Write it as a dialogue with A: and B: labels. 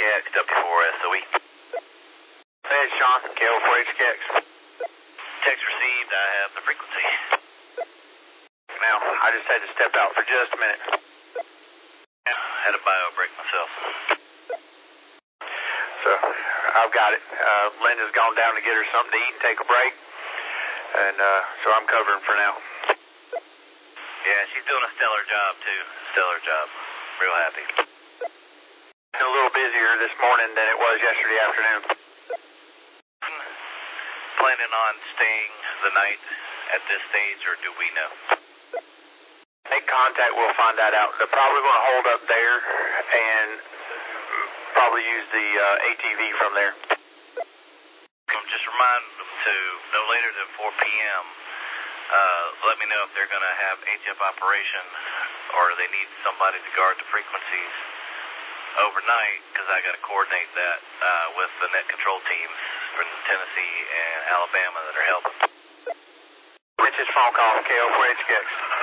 A: at W4SOE.
B: Hey, it's Sean, KO4HKX.
A: Text received, I have the frequency.
B: Now, I just had to step out for just a minute.
A: Yeah, had a bio break myself.
B: So, I've got it. Linda's gone down to get her something to eat and take a break. And so I'm covering for now.
A: Yeah, she's doing a stellar job, too. Stellar job. Real happy.
B: A little busier this morning than it was yesterday afternoon.
A: Planning on staying the night at this stage, or do we know?
B: Make contact, we'll find that out. They're probably going to hold up there and probably use the ATV from there.
A: Just remind them to no later than 4 p.m. Let me know if they're going to have HF operation or they need somebody to guard the frequencies overnight, because I got to coordinate that with the net control teams from Tennessee and Alabama that are helping.
B: Rich's phone call, KO4HKX.